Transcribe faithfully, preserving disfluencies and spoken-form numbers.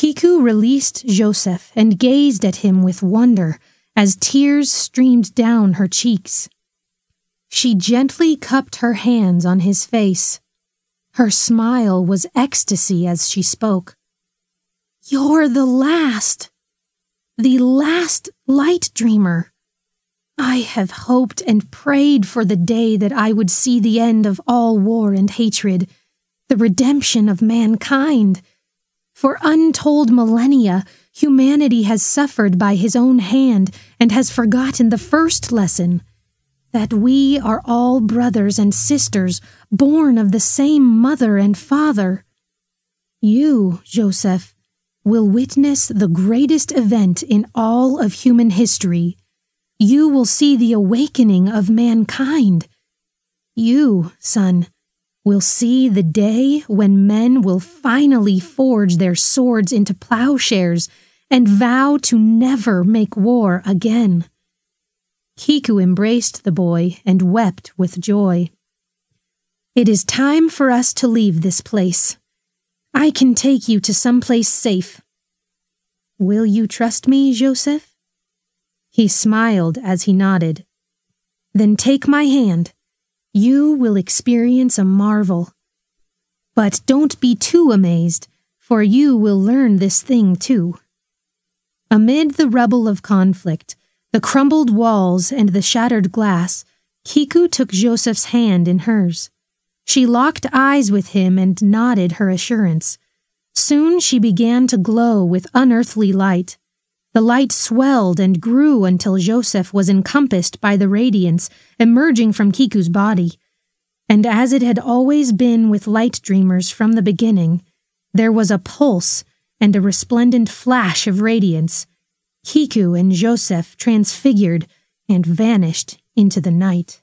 Kiku released Joseph and gazed at him with wonder as tears streamed down her cheeks. She gently cupped her hands on his face. Her smile was ecstasy as she spoke. "You're the last, the last light dreamer. I have hoped and prayed for the day that I would see the end of all war and hatred, the redemption of mankind. For untold millennia, humanity has suffered by his own hand and has forgotten the first lesson, that we are all brothers and sisters born of the same mother and father. You, Joseph, will witness the greatest event in all of human history. You will see the awakening of mankind. You, son, will see the day when men will finally forge their swords into plowshares and vow to never make war again." Kiku embraced the boy and wept with joy. "It is time for us to leave this place. I can take you to some place safe. Will you trust me, Joseph?" He smiled as he nodded. "Then take my hand. You will experience a marvel. But don't be too amazed, for you will learn this thing too." Amid the rubble of conflict, the crumbled walls and the shattered glass, Kiku took Joseph's hand in hers. She locked eyes with him and nodded her assurance. Soon she began to glow with unearthly light. The light swelled and grew until Joseph was encompassed by the radiance emerging from Kiku's body. And as it had always been with light dreamers from the beginning, there was a pulse and a resplendent flash of radiance. Kiku and Joseph transfigured and vanished into the night.